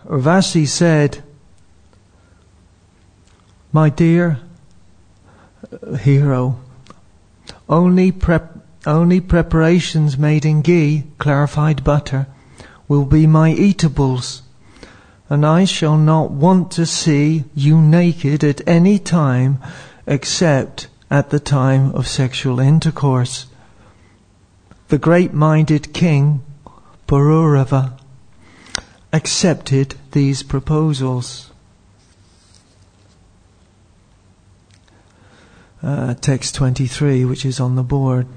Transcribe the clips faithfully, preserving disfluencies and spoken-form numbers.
Urvasi said, "My dear hero, only prep, only preparations made in ghee, clarified butter, will be my eatables, and I shall not want to see you naked at any time except at the time of sexual intercourse." The great-minded king, Pururava, accepted these proposals. Uh, text twenty-three, which is on the board.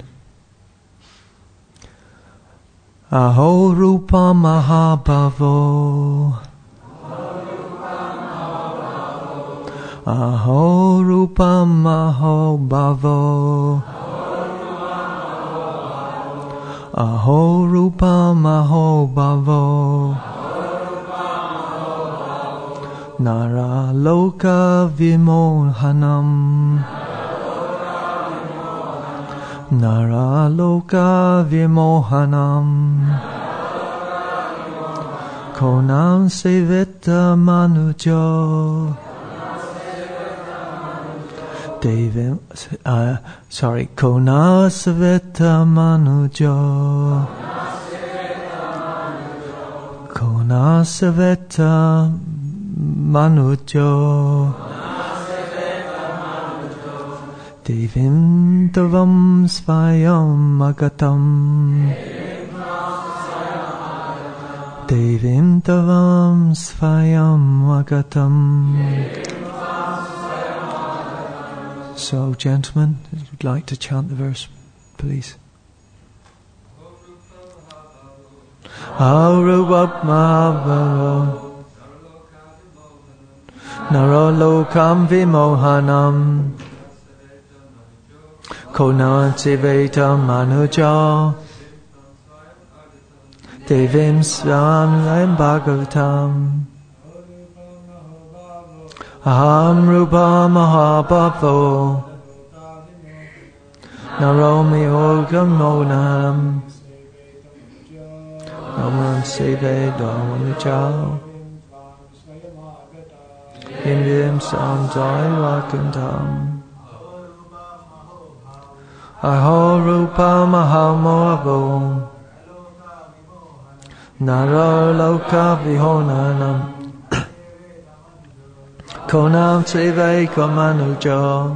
Aho rupa mahabhavo, aho rupa mahabhavo, aho rupa mahabhavo, nara loka vimohanam, nara loka vimohanam, konam seveta manujo, Devim, uh, sorry, kona seveta manujo, kona seveta manujo, Devim tavam svayam agatam, Devim tavam svayam agatam. So, gentlemen, if you'd like to chant the verse, please. Auruvap mahabhavo, narolokam vimohanam, konantiveta manuja, devim swam bhagavatam. Aham rupa mahabhavo, naromi ogam monam, namam seve dharmanuja, Indiam samjai vakantam. Aho rupa mahabhavo, naro loka vihonanam, konam seve kamanuja,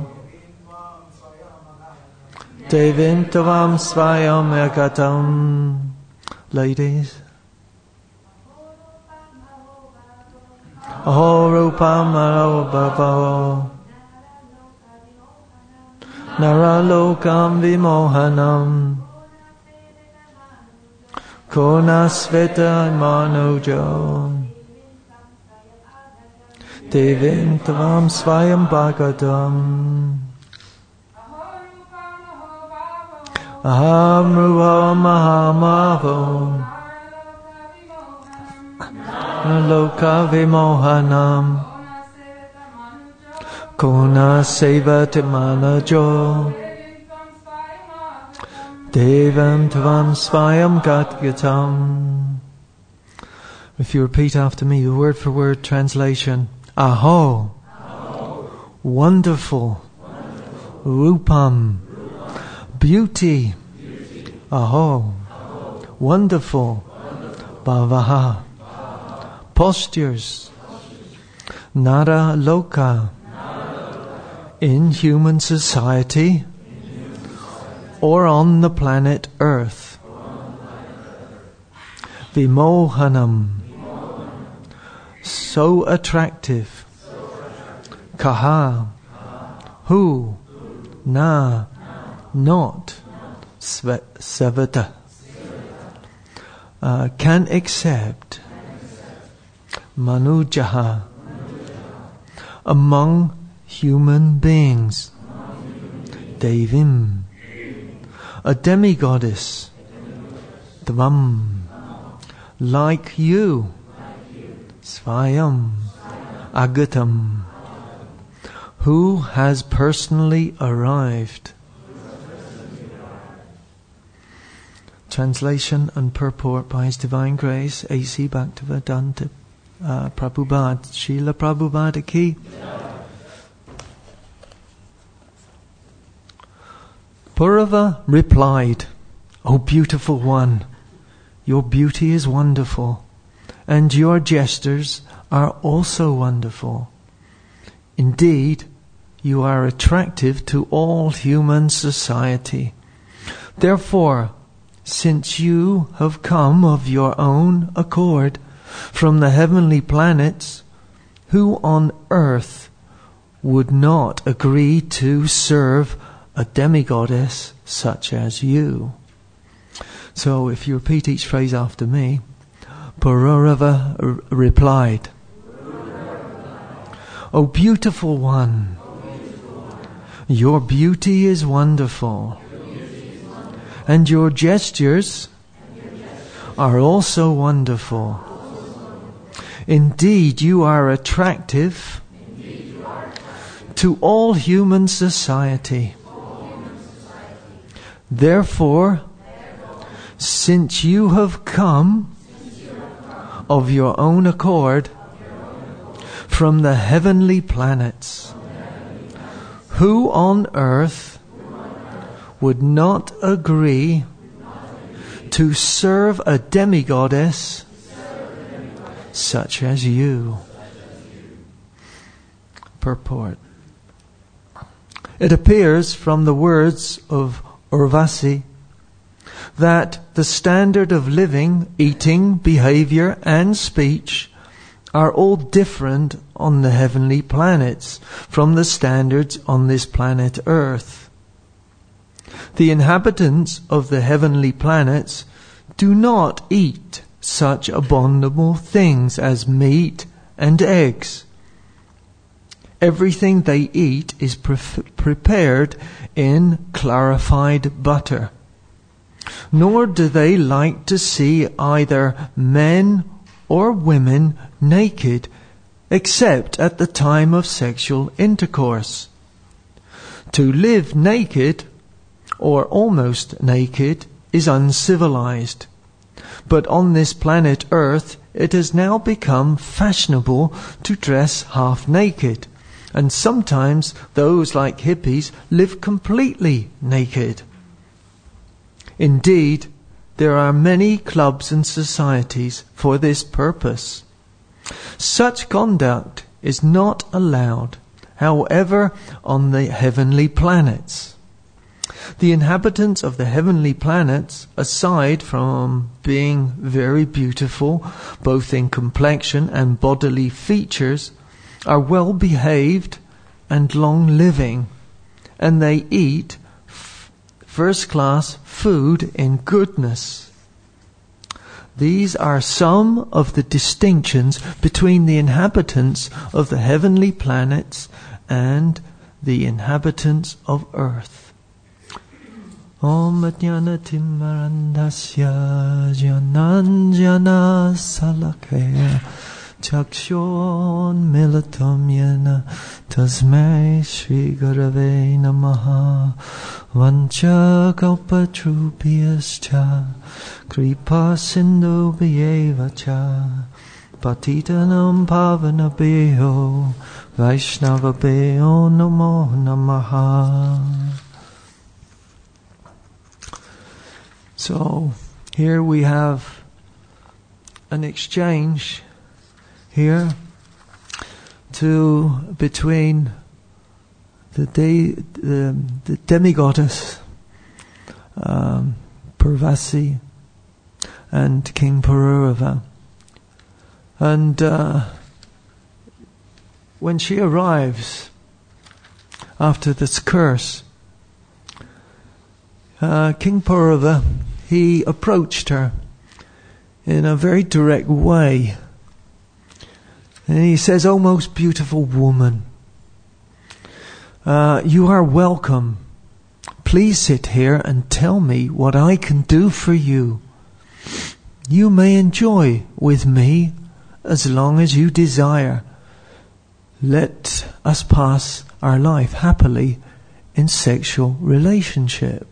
devim tavam svayam agatam. Ladies. Aho rupam mahabhavo, naralokam vimohanam, konasveta manuja, devim tavam svayam bhagavatam. Aham rupa mahabhavo, loka vimohanam, kona sevata manajo, devam tavam svayam gatgatam. If you repeat after me, the word for word translation. Aho, Aho. Wonderful, wonderful. Rupam, Rupam. Beauty, Beauty. Aho, Aho. Wonderful, wonderful. Bhavaha, Bhavaha. Postures, Postures. Nara loka, Nara loka. In human society, in human society. Or on the planet Earth, on planet Earth. Vimohanam, so attractive. Kaha, who, na, not, sevata, uh, can accept, manujaha, among human beings, devim, a demigoddess, dvam, like you, svayam, agatam, who has personally arrived. Translation and purport by His Divine Grace, A C Bhaktivedanta uh, Prabhupada, Srila Prabhupada ki. Purava replied, "O beautiful one, your beauty is wonderful, and your gestures are also wonderful. Indeed, you are attractive to all human society. Therefore, since you have come of your own accord from the heavenly planets, who on earth would not agree to serve a demigoddess such as you?" So if you repeat each phrase after me, Purava r- replied, "O beautiful one, your beauty is wonderful, and your gestures are also wonderful. Indeed, you are attractive to all human society. Therefore, since you have come of your own accord from the heavenly planets, who on earth would not agree to serve a demigoddess such as you?" Purport. It appears from the words of Urvasi that the standard of living, eating, behavior, and speech are all different on the heavenly planets from the standards on this planet Earth. The inhabitants of the heavenly planets do not eat such abominable things as meat and eggs. Everything they eat is pre- prepared in clarified butter. Nor do they like to see either men or women naked, except at the time of sexual intercourse. To live naked, or almost naked, is uncivilized. But on this planet Earth, it has now become fashionable to dress half naked. And sometimes those like hippies live completely naked. Indeed, there are many clubs and societies for this purpose. Such conduct is not allowed, however, on the heavenly planets. The inhabitants of the heavenly planets, aside from being very beautiful, both in complexion and bodily features, are well behaved and long living, and they eat f- first class food in goodness. These are some of the distinctions between the inhabitants of the heavenly planets and the inhabitants of earth. Om Jnana Timarandasya Jnananjana Salakaya Chakshon Milatam Yena Tasmai Shri Gurave Namaha Vancha Kalpatrupiyascha Kripa Sindhu Bhyevacha Patitanam Pavanabheyo Vaishnavabheyo Namo Namaha. So here we have an exchange here to between the de, the, the demigoddess um, Purvasi and King Purava. And uh, when she arrives after this curse, uh, King Purava, he approached her in a very direct way. And he says, "O most beautiful woman, uh, you are welcome. Please sit here and tell me what I can do for you. You may enjoy with me as long as you desire. Let us pass our life happily in sexual relationship."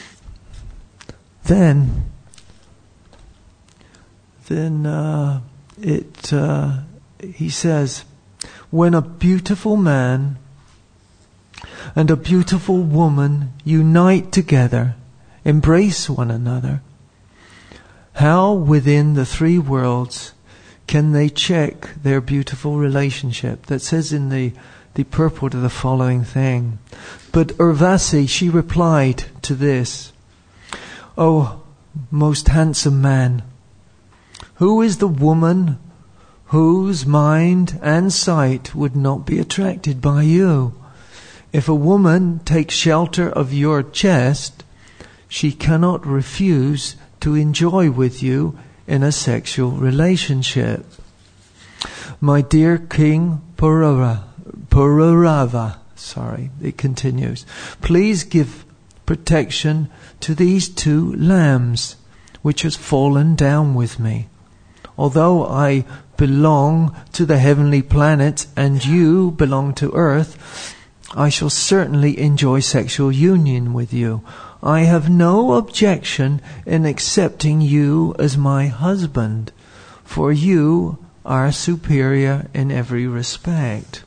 Then, then uh, it uh, he says, when a beautiful man and a beautiful woman unite together, embrace one another, how within the three worlds can they check their beautiful relationship? That says in the, the purport of the following thing. But Urvasi, she replied to this, O most handsome man, who is the woman whose mind and sight would not be attracted by you? If a woman takes shelter of your chest, she cannot refuse to enjoy with you in a sexual relationship. My dear King Purura, Pururava, sorry, it continues, please give protection to these two lambs which has fallen down with me. Although I belong to the heavenly planet and you belong to earth, I shall certainly enjoy sexual union with you. I have no objection in accepting you as my husband, for you are superior in every respect.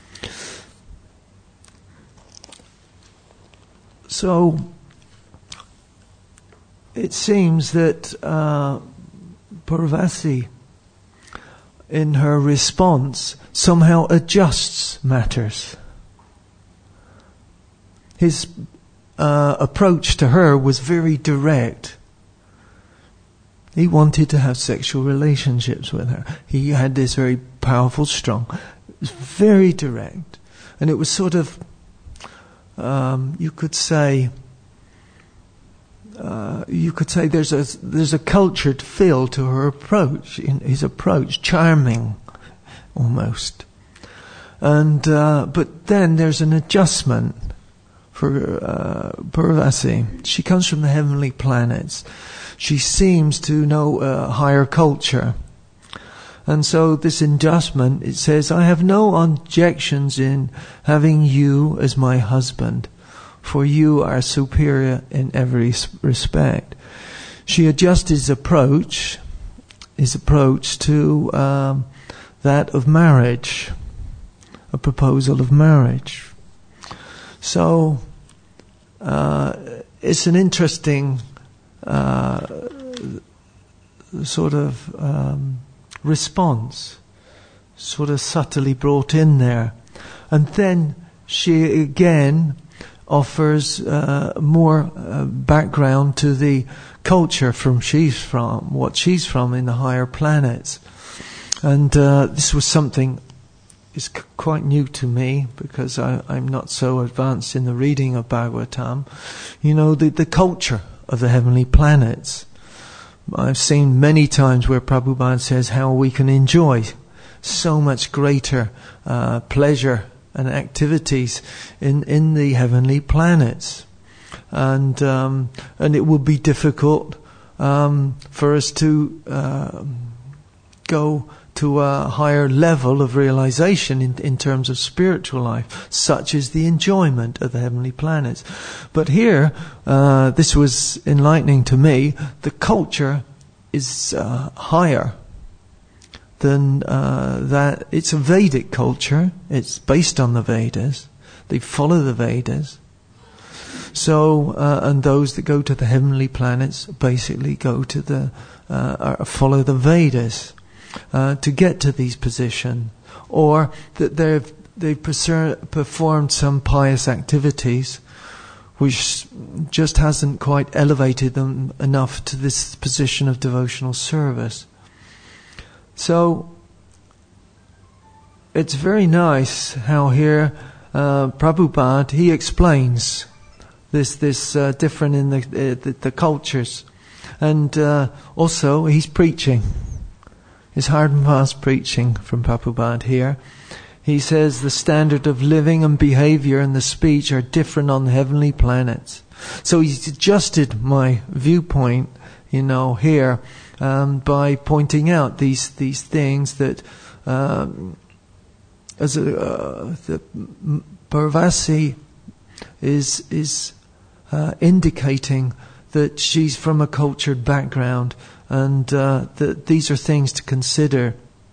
So, it seems that uh, Purvasi, in her response, somehow adjusts matters. His uh, approach to her was very direct. He wanted to have sexual relationships with her. He had this very powerful, strong, it was very direct. And it was sort of, um, you could say, uh, you could say there's a there's a cultured feel to her approach, in his approach, charming, almost. And uh, but then there's an adjustment for uh, Purvasi. She comes from the heavenly planets. She seems to know a higher culture. And so this adjustment, it says, I have no objections in having you as my husband, for you are superior in every respect. She adjusts his approach, his approach to um, that of marriage, a proposal of marriage. So, uh, it's an interesting uh, sort of um, response, sort of subtly brought in there. And then she again offers uh, more uh, background to the culture from she's from, what she's from in the higher planets. And uh, this was something is c- quite new to me, because I, I'm not so advanced in the reading of Bhagavatam. You know, the, the culture of the heavenly planets. I've seen many times where Prabhupada says how we can enjoy so much greater uh, pleasure and activities in, in the heavenly planets. And um, and it will be difficult um, for us to uh, go to a higher level of realization in, in terms of spiritual life, such as the enjoyment of the heavenly planets. But here, uh, this was enlightening to me, the culture is uh, higher than uh, that. It's a Vedic culture. It's based on the Vedas. They follow the Vedas. So, uh, and those that go to the heavenly planets basically go to the, uh, follow the Vedas. Uh, to get to these positions, or that they've they've performed some pious activities which just hasn't quite elevated them enough to this position of devotional service. So it's very nice how here uh, Prabhupada, he explains this this uh, different in the, uh, the the cultures, and uh, also he's preaching. It's hard and fast preaching from Prabhupada here. He says the standard of living and behavior and the speech are different on the heavenly planets. So he's adjusted my viewpoint, you know, here um, by pointing out these these things that um, as a, uh, the Purvasi is is uh, indicating that she's from a cultured background. And uh, the, these are things to consider.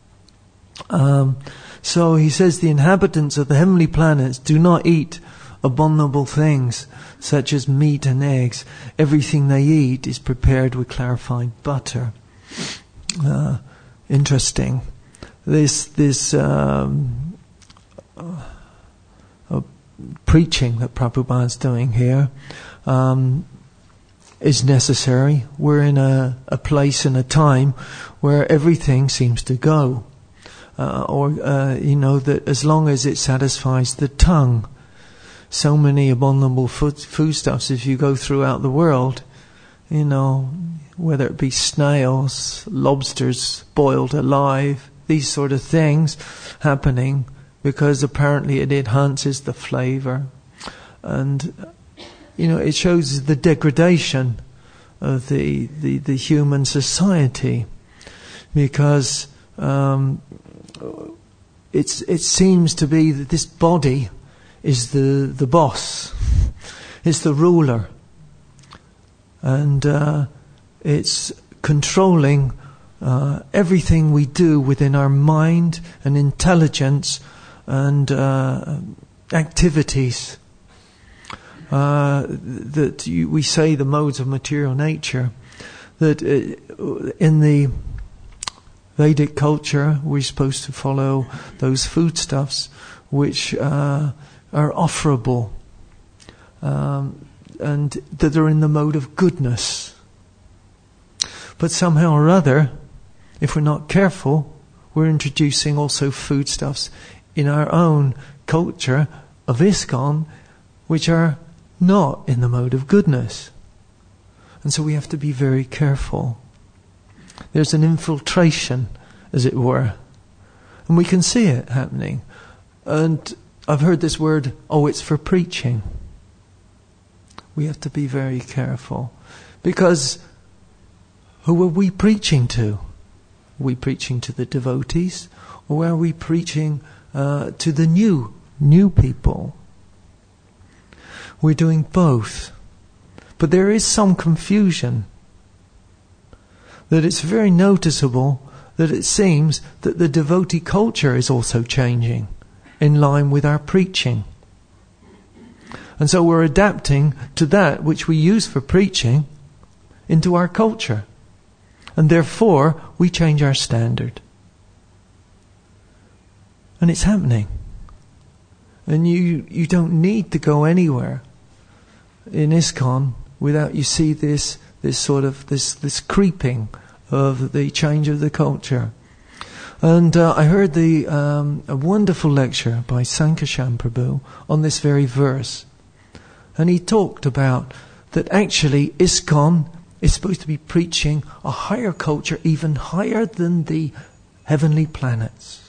Um, so he says the inhabitants of the heavenly planets do not eat abominable things such as meat and eggs. Everything they eat is prepared with clarified butter. Uh, interesting. This this um, uh, uh, preaching that Prabhupada's doing here um, is necessary. We're in a, a place and a time where everything seems to go. Uh, or, uh, you know, that as long as it satisfies the tongue. So many abominable food, foodstuffs, if you go throughout the world, you know, whether it be snails, lobsters boiled alive, these sort of things happening because apparently it enhances the flavour. And, you know, it shows the degradation of the, the, the human society because um, it's, it seems to be that this body is the, the boss, it's the ruler, and uh, it's controlling uh, everything we do within our mind and intelligence and uh, activities. Uh, that you, we say the modes of material nature, that uh, in the Vedic culture we're supposed to follow those foodstuffs which uh, are offerable um, and that are in the mode of goodness. But somehow or other, if we're not careful, we're introducing also foodstuffs in our own culture of ISKCON which are not in the mode of goodness. And so we have to be very careful. There's an infiltration, as it were. And we can see it happening. And I've heard this word, oh, it's for preaching. We have to be very careful. Because who are we preaching to? Are we preaching to the devotees? Or are we preaching uh, to the new, new people? We're doing both. But there is some confusion. That it's very noticeable that it seems that the devotee culture is also changing in line with our preaching. And so we're adapting to that which we use for preaching into our culture. And therefore, we change our standard. And it's happening. And you, you don't need to go anywhere in ISKCON without you see this, this sort of, this, this creeping of the change of the culture. And uh, I heard the um, a wonderful lecture by Sankarshan Prabhu on this very verse. And he talked about that actually ISKCON is supposed to be preaching a higher culture, even higher than the heavenly planets.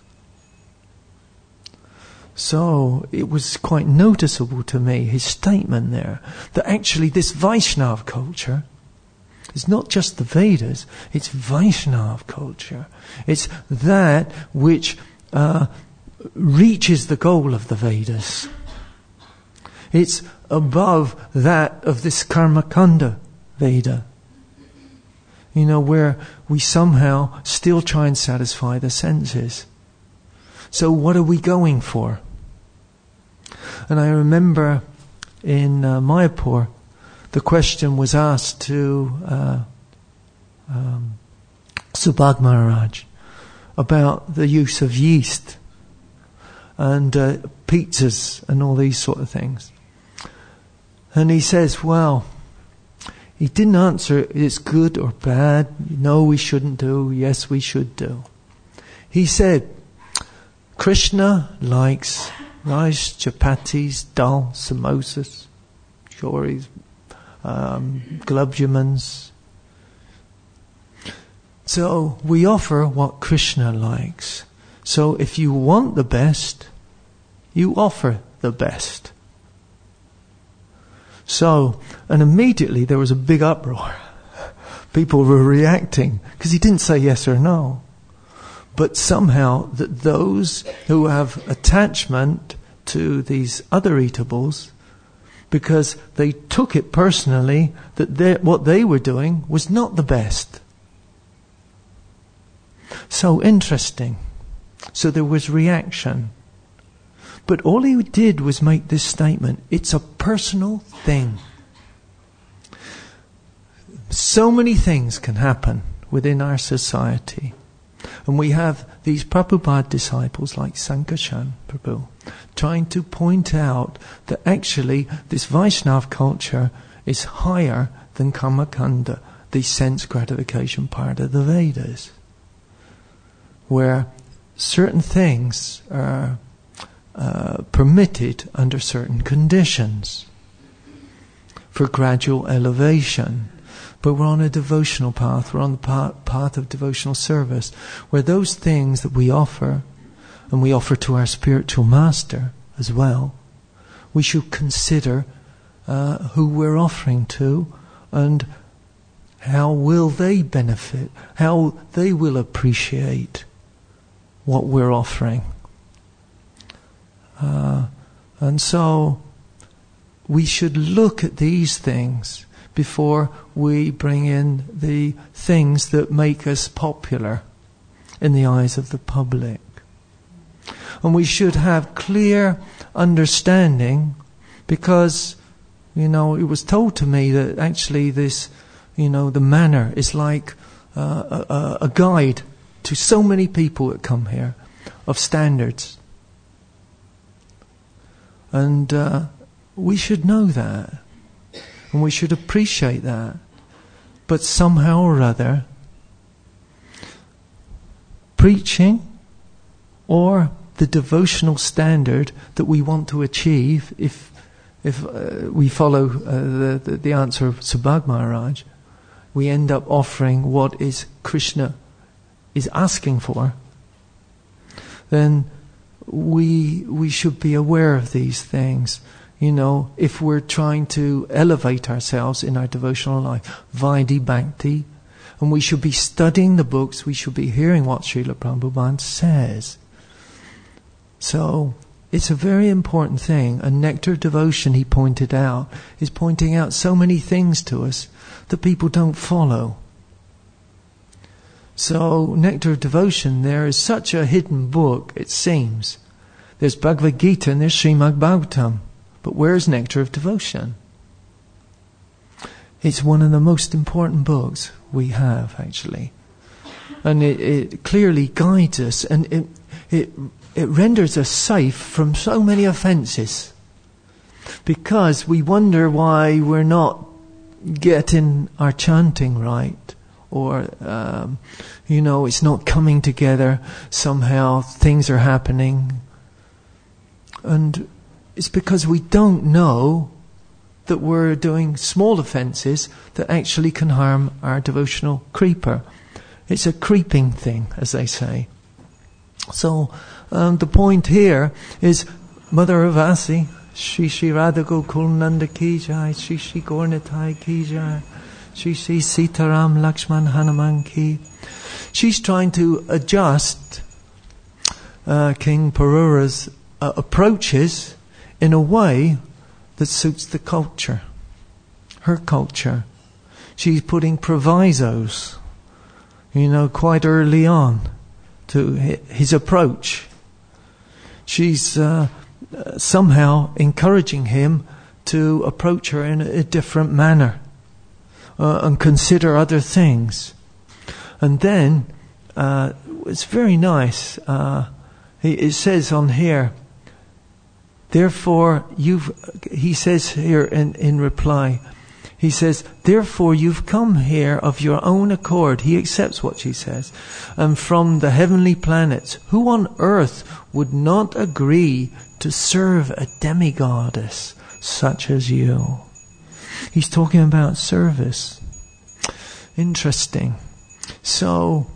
So it was quite noticeable to me, his statement there, that actually this Vaishnava culture, it's not just the Vedas, it's Vaishnava culture. It's that which uh, reaches the goal of the Vedas. It's above that of this Karmakanda Veda. You know, where we somehow still try and satisfy the senses. So what are we going for? And I remember in uh, Mayapur, the question was asked to uh, um, Subhag Maharaj about the use of yeast and uh, pizzas and all these sort of things. And he says, well, he didn't answer it's good or bad, no we shouldn't do, yes we should do. He said, Krishna likes rice, chapatis, dal, samosas, choris, um, gulab-jamans. So we offer what Krishna likes. So if you want the best, you offer the best. So, and immediately there was a big uproar. People were reacting because he didn't say yes or no. But somehow that those who have attachment to these other eatables, because they took it personally that what they were doing was not the best. So interesting. So there was reaction. But all he did was make this statement. It's a personal thing. So many things can happen within our society. And we have these Prabhupada disciples like Sankarshan Prabhu trying to point out that actually this Vaishnav culture is higher than Karmakanda, the sense gratification part of the Vedas, where certain things are uh, permitted under certain conditions for gradual elevation. But we're on a devotional path, we're on the path, path of devotional service, where those things that we offer, and we offer to our spiritual master as well, we should consider uh, who we're offering to, and how will they benefit, how they will appreciate what we're offering. Uh, and so we should look at these things before we bring in the things that make us popular in the eyes of the public. And we should have clear understanding, because, you know, it was told to me that actually this, you know, the manor is like uh, a, a guide to so many people that come here of standards. And uh, we should know that. And we should appreciate that. But somehow or other, preaching or the devotional standard that we want to achieve, if if uh, we follow uh, the, the, the answer of Subhag Maharaj, we end up offering what is Krishna is asking for, then we we should be aware of these things. You know, if we're trying to elevate ourselves in our devotional life, Vaidhi Bhakti, and we should be studying the books, we should be hearing what Srila Prabhupada says. So, it's a very important thing. And Nectar Devotion, he pointed out, is pointing out so many things to us that people don't follow. So, Nectar Devotion, there is such a hidden book, it seems. There's Bhagavad Gita and there's Srimad Bhagavatam. But where's Nectar of Devotion? It's one of the most important books we have, actually. And it, it clearly guides us, and it, it, it renders us safe from so many offences. Because we wonder why we're not getting our chanting right, or, um, you know, it's not coming together, somehow things are happening. And it's because we don't know that we're doing small offences that actually can harm our devotional creeper. It's a creeping thing, as they say. So um, the point here is Mother of Asi, Shri Shri Radha Gokul Nanda Ki Jai, Shri Shri Gaurnitai Ki Jai, Shri Shri Sitaram Lakshman Hanuman Ki. She's trying to adjust uh, King Parura's uh, approaches in a way that suits the culture, her culture. She's putting provisos, you know, quite early on to his approach. She's uh, somehow encouraging him to approach her in a different manner uh, and consider other things. And then, uh, it's very nice, uh, it says on here, Therefore, you've, he says here in, in reply, he says, therefore you've come here of your own accord. He accepts what she says. And from the heavenly planets, who on earth would not agree to serve a demigoddess such as you? He's talking about service. Interesting. So,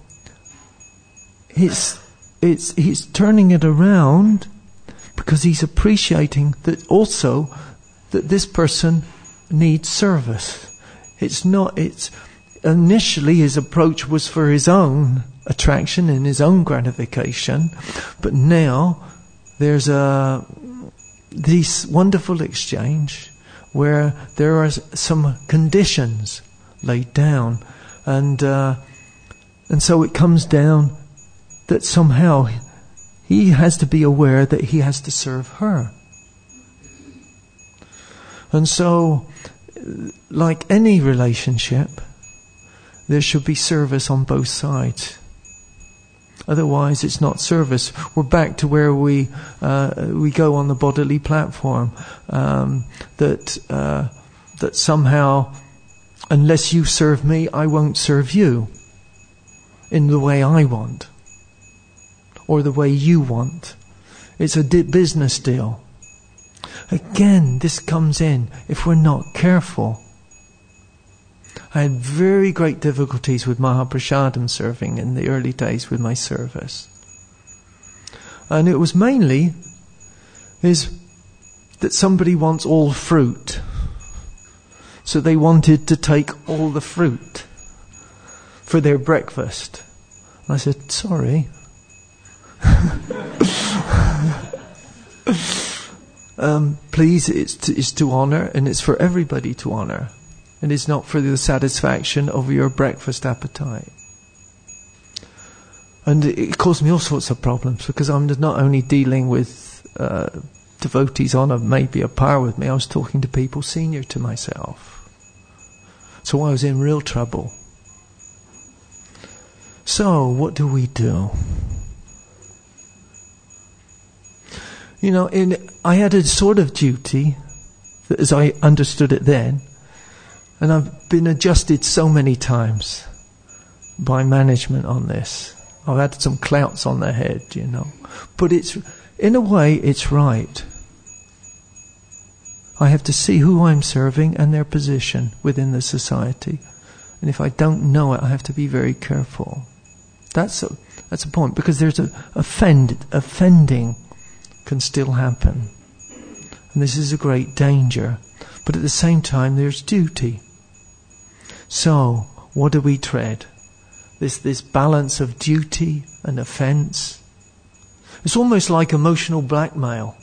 it's, it's, he's turning it around, because he's appreciating that also that this person needs service. It's not, it's, initially his approach was for his own attraction and his own gratification, but now there's a, this wonderful exchange where there are some conditions laid down, and, uh, and so it comes down that somehow he has to be aware that he has to serve her. And so, like any relationship, there should be service on both sides. Otherwise, it's not service. We're back to where we uh, we go on the bodily platform. Um, that uh, that somehow, unless you serve me, I won't serve you in the way I want or the way you want. It's a di- business deal. Again, this comes in if we're not careful. I had very great difficulties with Mahaprasadam serving in the early days with my service. And it was mainly is that somebody wants all fruit. So they wanted to take all the fruit for their breakfast. And I said, sorry. um, please, it's to, it's to honour, and it's for everybody to honour. And it's not for the satisfaction of your breakfast appetite. And it caused me all sorts of problems, because I'm not only dealing with uh, devotees on a maybe a par with me, I was talking to people senior to myself. So I was in real trouble. So what do we do? You know, in I had a sort of duty, as I understood it then, and I've been adjusted so many times by management on this. I've had some clouts on their head, you know. But it's, in a way, it's right. I have to see who I'm serving and their position within the society. And if I don't know it, I have to be very careful. That's a, that's a point, because there's a offend, offending can still happen. And this is a great danger. But at the same time, there's duty. So, what do we tread? This this balance of duty and offence. It's almost like emotional blackmail.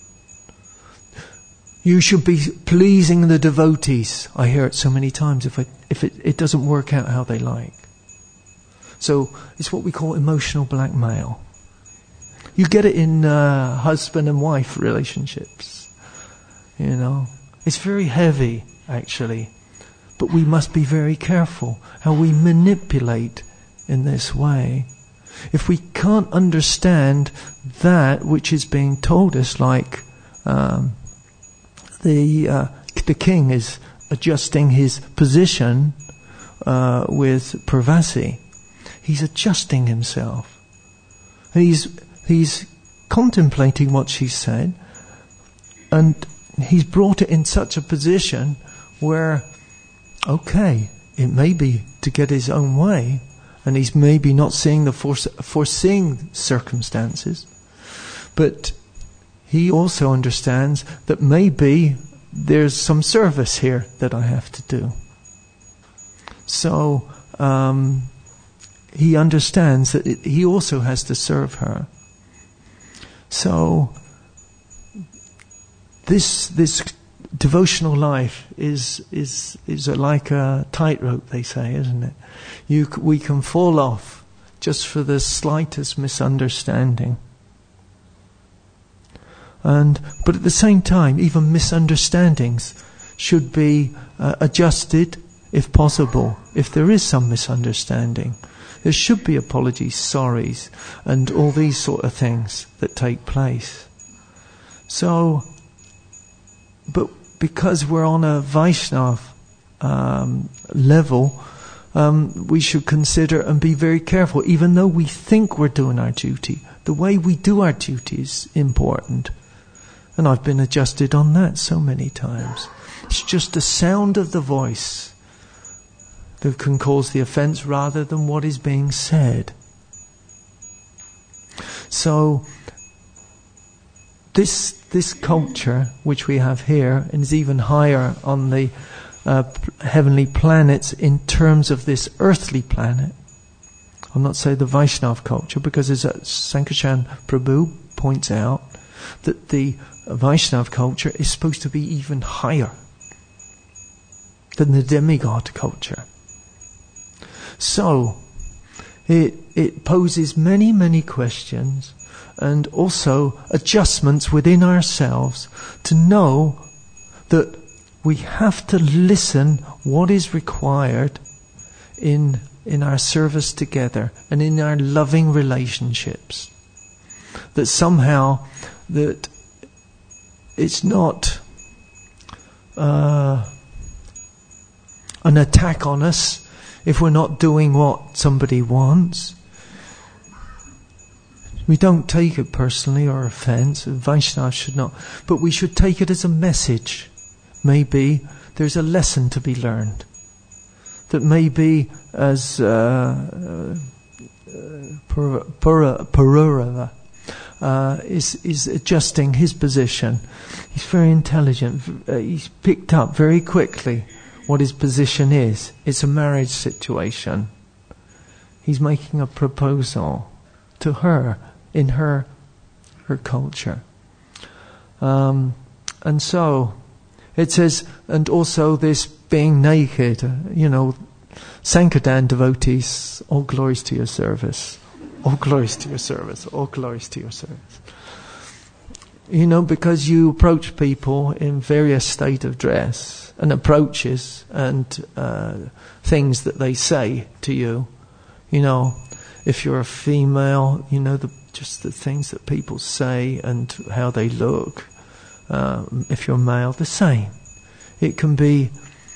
You should be pleasing the devotees. I hear it so many times if, I, if it, it doesn't work out how they like. So, it's what we call emotional blackmail. You get it in uh, husband and wife relationships. You know, it's very heavy, actually. But we must be very careful how we manipulate in this way. If we can't understand that which is being told us, like um, the uh, the king is adjusting his position uh, with Pravasi, he's adjusting himself. He's he's contemplating what she said, and he's brought it in such a position where, okay, it may be to get his own way, and he's maybe not seeing the force, foreseeing circumstances, but he also understands that maybe there's some service here that I have to do. So um, he understands that it, he also has to serve her. So this this devotional life is is is like a tightrope, they say, isn't it? You we can fall off just for the slightest misunderstanding. And but at the same time, even misunderstandings should be uh, adjusted if possible. If there is some misunderstanding, there should be apologies, sorries, and all these sort of things that take place. So, but because we're on a Vaishnav um, level, um, we should consider and be very careful. Even though we think we're doing our duty, the way we do our duty is important. And I've been adjusted on that so many times. It's just the sound of the voice that can cause the offence rather than what is being said. So, this this culture which we have here is even higher on the uh, heavenly planets in terms of this earthly planet. I'll not say the Vaishnav culture, because as Sankarshan Prabhu points out, that the Vaishnav culture is supposed to be even higher than the demigod culture. So, it it poses many, many questions and also adjustments within ourselves to know that we have to listen what is required in in our service together and in our loving relationships. That somehow that it's not uh, an attack on us if we're not doing what somebody wants. We don't take it personally or offence. Vaishnavas should not. But we should take it as a message. Maybe there's a lesson to be learned. That maybe, as uh, uh, Pururava uh, is is adjusting his position, he's very intelligent. Uh, he's picked up very quickly what his position is. It's a marriage situation. He's making a proposal to her in her her culture, um, and so it says, and also this being naked, you know, Sankirtan devotees, all glories to your service, all glories to your service, all glories to your service. You know, because you approach people in various state of dress and approaches and uh, things that they say to you. You know, if you're a female, you know, the, just the things that people say and how they look. Uh, if you're male, the same. It can be,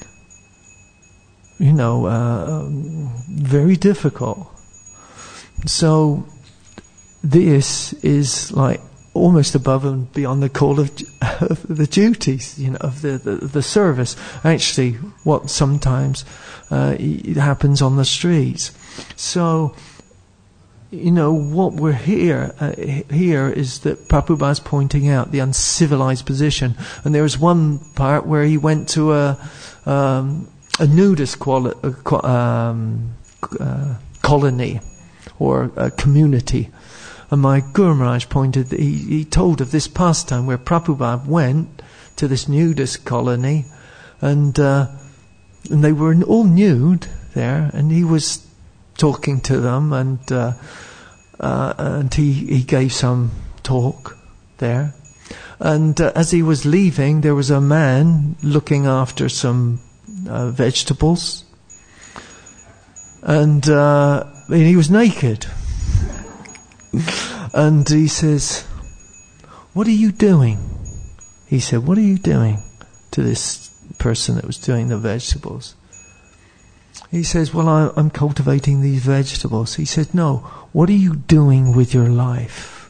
you know, uh, very difficult. So this is like almost above and beyond the call of, of the duties, you know, of the, the, the service. Actually, what sometimes uh, it happens on the streets. So, you know, what we're here uh, here is that Prabhupada's pointing out the uncivilized position, and there was one part where he went to a um, a nudist quali- uh, um, uh, colony or a community, and my Guru Maharaj pointed that he, he told of this pastime where Prabhupada went to this nudist colony, and uh, and they were all nude there, and he was talking to them, and uh, uh, and he, he gave some talk there. And uh, as he was leaving, there was a man looking after some uh, vegetables, and, uh, and he was naked. And he says, "What are you doing?" He said, "What are you doing?" to this person that was doing the vegetables. He says, "Well, I, I'm cultivating these vegetables." He said, "No, what are you doing with your life?"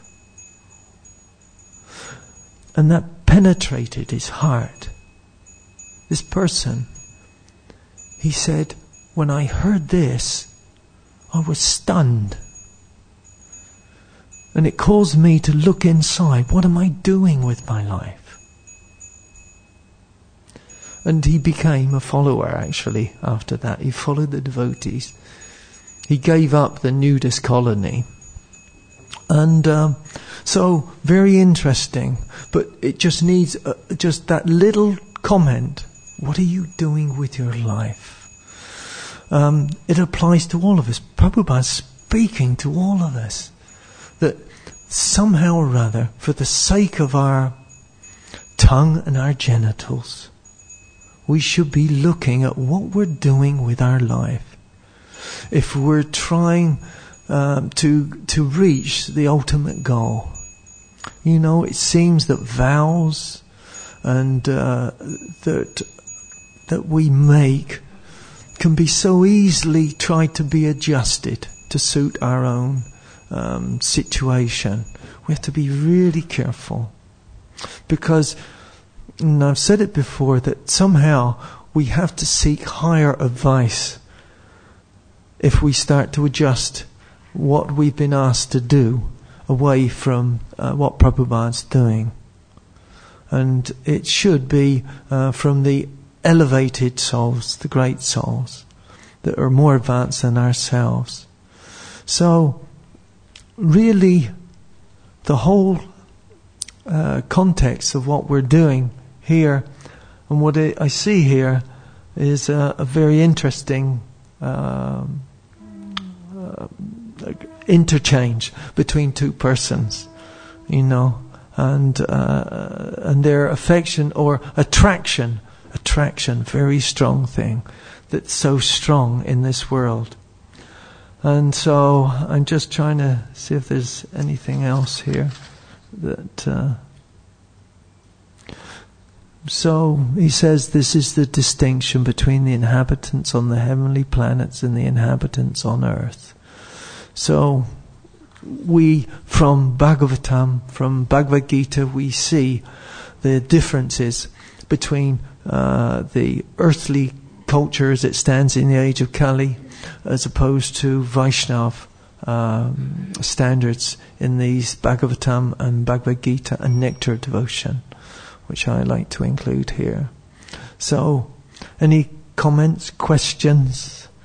And that penetrated his heart. This person, he said, "When I heard this, I was stunned. And it caused me to look inside. What am I doing with my life?" And he became a follower, actually, after that. He followed the devotees. He gave up the nudist colony. And um, so, very interesting. But it just needs uh, just that little comment. What are you doing with your life? Um, it applies to all of us. Prabhupada's speaking to all of us. That somehow or other, for the sake of our tongue and our genitals, we should be looking at what we're doing with our life. If we're trying um, to to reach the ultimate goal, you know, it seems that vows and uh, that that we make can be so easily tried to be adjusted to suit our own um, situation. We have to be really careful, because, and I've said it before, that somehow we have to seek higher advice if we start to adjust what we've been asked to do away from uh, what Prabhupada's doing. And it should be uh, from the elevated souls, the great souls, that are more advanced than ourselves. So, really, the whole uh, context of what we're doing here, and what I see here, is a, a very interesting um, uh, interchange between two persons, you know, and uh, and their affection or attraction, attraction, very strong thing that's so strong in this world. And so I'm just trying to see if there's anything else here that. Uh, So he says this is the distinction between the inhabitants on the heavenly planets and the inhabitants on earth. So we, from Bhagavatam, from Bhagavad Gita, we see the differences between uh, the earthly culture as it stands in the age of Kali, as opposed to Vaishnav um, standards in these Bhagavatam and Bhagavad Gita and Nectar devotion, which I like to include here. So, any comments, questions?